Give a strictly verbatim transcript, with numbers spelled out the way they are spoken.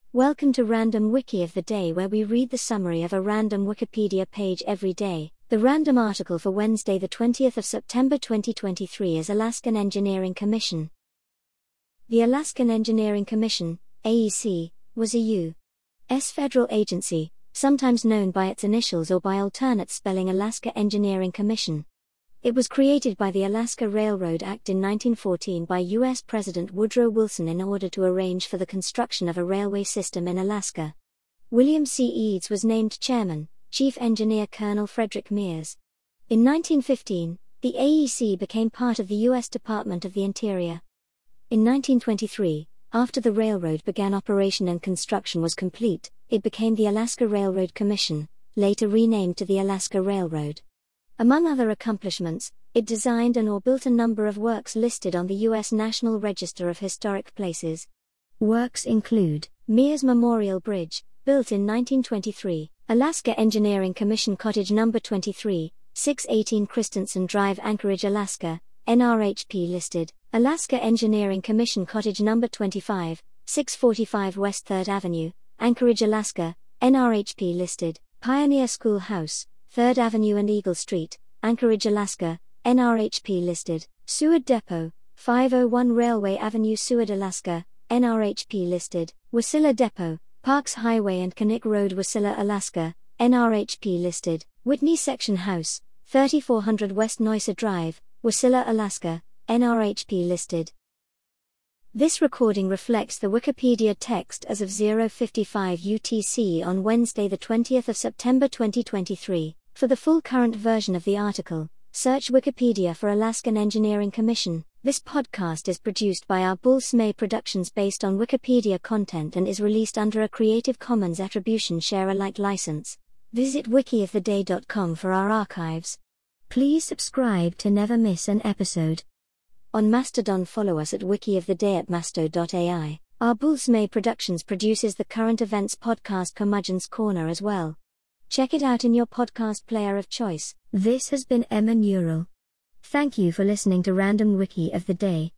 Welcome to Random Wiki of the Day, where we read the summary of a random Wikipedia page every day. The random article for Wednesday the twentieth of September twenty twenty-three is Alaskan Engineering Commission. The Alaskan Engineering Commission, A E C, was a U S federal agency, sometimes known by its initials or by alternate spelling Alaska Engineering Commission. It was created by the Alaska Railroad Act in nineteen fourteen by U S President Woodrow Wilson in order to arrange for the construction of a railway system in Alaska. William C. Eads was named chairman, Chief Engineer Colonel Frederick Mears. In nineteen fifteen, the A E C became part of the U S Department of the Interior. In nineteen twenty-three, after the railroad began operation and construction was complete, it became the Alaska Railroad Commission, later renamed to the Alaska Railroad. Among other accomplishments, it designed and or built a number of works listed on the U S National Register of Historic Places. Works include Mears Memorial Bridge, built in nineteen twenty-three, Alaska Engineering Commission Cottage number twenty-three, six eighteen Christensen Drive, Anchorage, Alaska, N R H P listed, Alaska Engineering Commission Cottage number twenty-five, six forty-five West third Avenue, Anchorage, Alaska, N R H P listed, Pioneer School House, third Avenue and Eagle Street, Anchorage, Alaska, N R H P listed, Seward Depot, five oh one Railway Avenue, Seward, Alaska, N R H P listed, Wasilla Depot, Parks Highway and Knik Road, Wasilla, Alaska, N R H P listed, Whitney Section House, thirty-four hundred West Neusser Drive, Wasilla, Alaska, N R H P listed. This recording reflects the Wikipedia text as of zero fifty-five U T C on Wednesday the twentieth of September twenty twenty-three. For the full current version of the article, search Wikipedia for Alaskan Engineering Commission. This podcast is produced by our Bull Smay Productions based on Wikipedia content and is released under a Creative Commons Attribution Share Alike license. Visit wiki of the day dot com for our archives. Please subscribe to never miss an episode. On Mastodon, follow us at wikioftheday at masto dot A I. Our Bull Smay Productions produces the current events podcast Curmudgeon's Corner as well. Check it out in your podcast player of choice. This has been Emma Neural. Thank you for listening to Random Wiki of the Day.